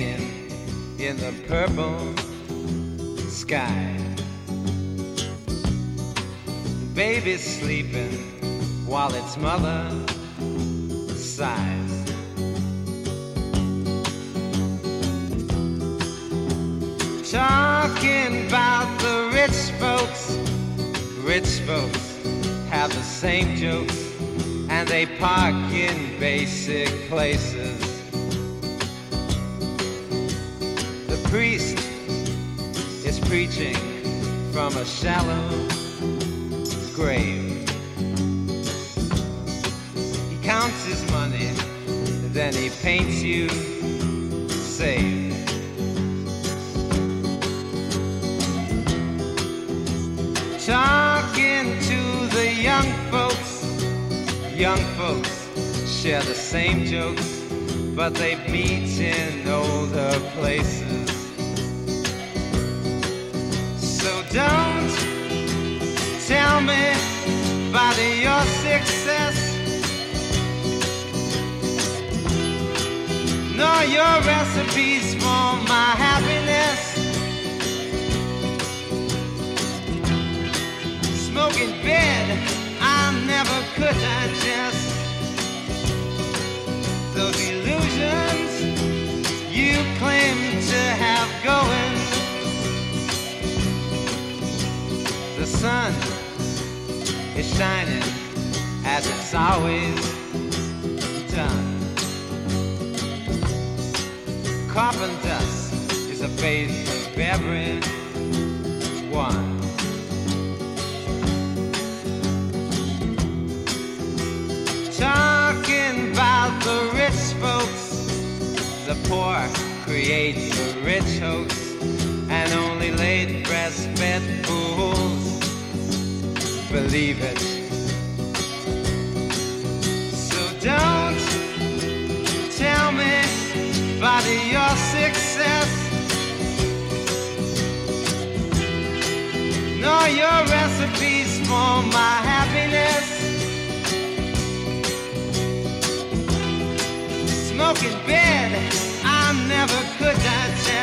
hanging in the purple sky. The baby's sleeping while its mother sighs. Talking about the rich folks. Rich folks have the same jokes, and they park in basic places. The priest is preaching from a shallow grave. He counts his money, then he paints you saved. Talking to the young folks. Young folks share the same jokes, but they meet in older places. So don't tell me about your success, nor your recipes for my happiness. Smoking bed, I never could digest. Those illusions you claim to have going. The sun is shining as it's always done. Carbon dust is a face of everyone. Talking about the rich folks. The poor create the rich hoax, and only late breastfed fools believe it. So don't tell me about your success, nor your recipes for my happiness. Smoking bed, I never could digest.